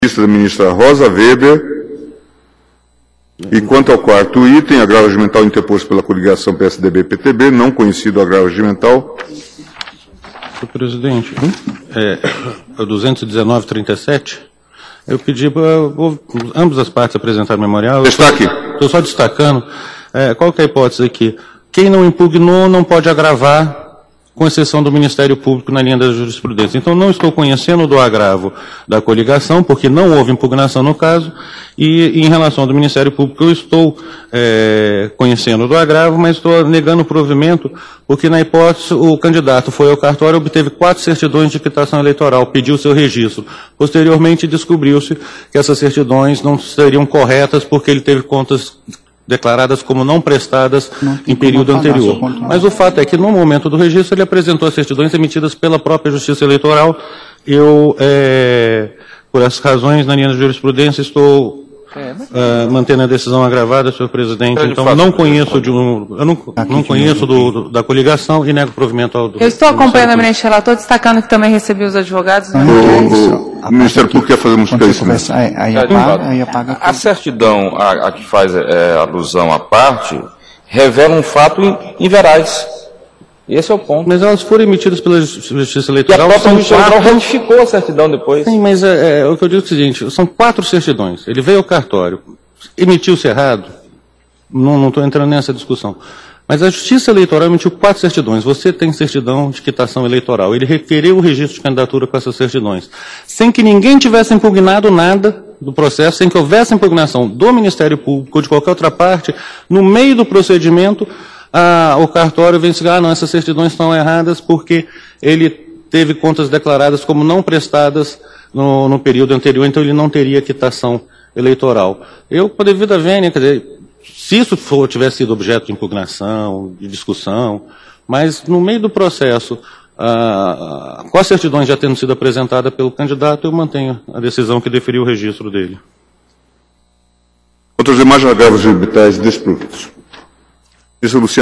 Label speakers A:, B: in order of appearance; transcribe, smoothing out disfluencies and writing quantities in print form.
A: Da ministra Rosa Weber. E quanto ao quarto item, agravo regimental interposto pela coligação PSDB-PTB, não conhecido agravo regimental.
B: Senhor presidente, é o 219-37, eu pedi para ambas as partes apresentar memorial.
A: Destaque.
B: Estou só destacando, qual que é a hipótese aqui? Quem não impugnou não pode agravar, com exceção do Ministério Público na linha da jurisprudência. Então, não estou conhecendo do agravo da coligação, porque não houve impugnação no caso, e em relação ao do Ministério Público, eu estou conhecendo do agravo, mas estou negando o provimento, porque na hipótese o candidato foi ao cartório, obteve 4 certidões de quitação eleitoral, pediu seu registro. Posteriormente, descobriu-se que essas certidões não seriam corretas, porque ele teve contas declaradas como não prestadas em período anterior. Mas o fato é que, no momento do registro, ele apresentou as certidões emitidas pela própria Justiça Eleitoral. Eu, por essas razões, na linha da jurisprudência, estou mantendo a decisão agravada, senhor presidente. Então, não conheço não conheço da coligação e nego provimento ao do...
C: Eu estou acompanhando o eminente relator, destacando que também recebi os advogados.
A: O Ministério Público quer fazer um esclarecimento.
D: Aí apaga. A certidão a que faz alusão à parte revela um fato inveraz. Esse é o ponto.
B: Mas elas foram emitidas pela Justiça Eleitoral.
D: E a própria Justiça Eleitoral retificou a certidão depois.
B: Sim, mas o que eu digo é o seguinte, são 4 certidões. Ele veio ao cartório, emitiu-se errado, não estou entrando nessa discussão. Mas a Justiça Eleitoral emitiu 4 certidões. Você tem certidão de quitação eleitoral. Ele requereu o registro de candidatura com essas certidões. Sem que ninguém tivesse impugnado nada do processo, sem que houvesse impugnação do Ministério Público ou de qualquer outra parte, no meio do procedimento, o cartório vem dizer, não, essas certidões estão erradas porque ele teve contas declaradas como não prestadas no período anterior, então ele não teria quitação eleitoral. Eu, por devido à vênia, quer dizer, se isso tivesse sido objeto de impugnação, de discussão, mas no meio do processo, com as certidões já tendo sido apresentada pelo candidato, eu mantenho a decisão que deferiu o registro dele.
A: Outros demais agravos regimentais desprovidos. Isso, Luciano.